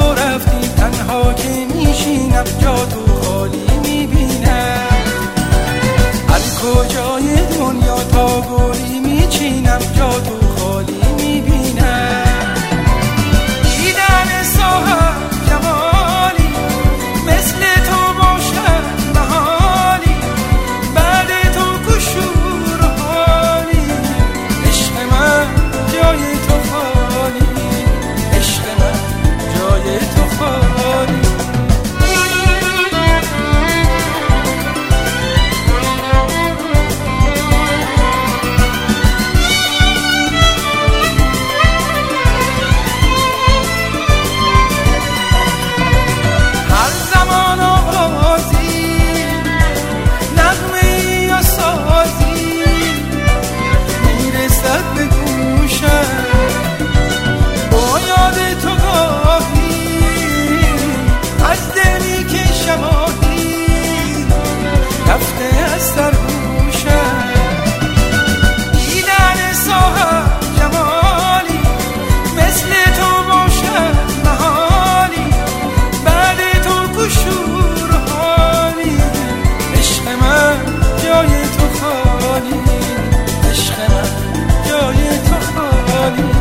تو رفتی تنها که میشینم جا تو خالی میبینم. هر کجای دنیا تا گلی میچینم جا تو خالی میبینم. دیدن صاحب جمالی مثل تو باشد محالی، بعد تو کشور حالی. عشق من جای تو خالی، عشق من جای تو خالی. هر زمان آوازی نغمه‌ای یا سازی میرسد به گوشم، با یاد تو گاهی از دلی که شماهی رفته از سر گوشم. دیدن صاحب جمالی مثل تو باشد محالی، بعد تو کشور حالی. عشق من جای تو خالی، عشق من جای تو خالی.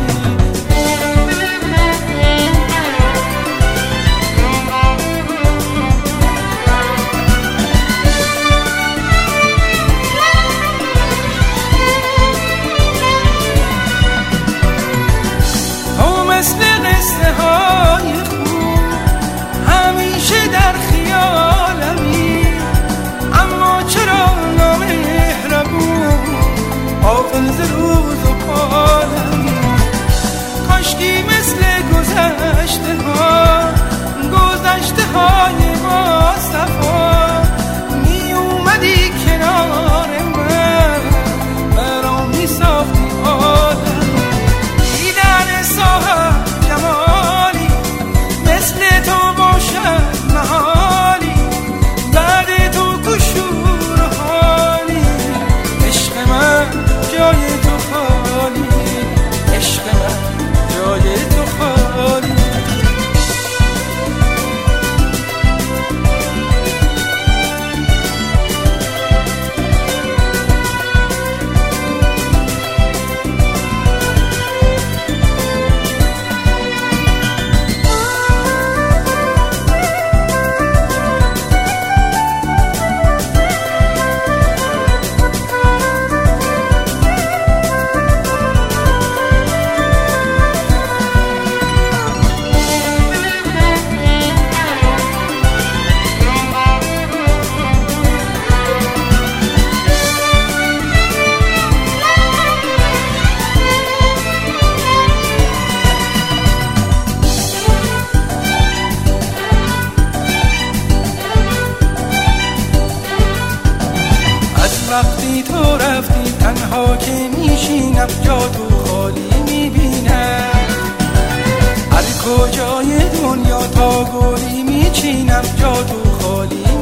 تو مثل قصه های خوب همیشه در خیالمی، اما چرا نامهربون غافل ز روز و حالمی. کاشکی مثل گذشته های ما صفا می اومدی کنار من، برام می ساختی حالم. دیدن صاحب جمالی مثل تو باشد محالی، بعد تو کشور حالی. عشق من جای تو خالی، عشق من جای تو خالی. وقتی تو رفتی تنها که میشینم جا تو خالی میبینم. هر کجای دنیا تا گلی میچینم جا تو خالی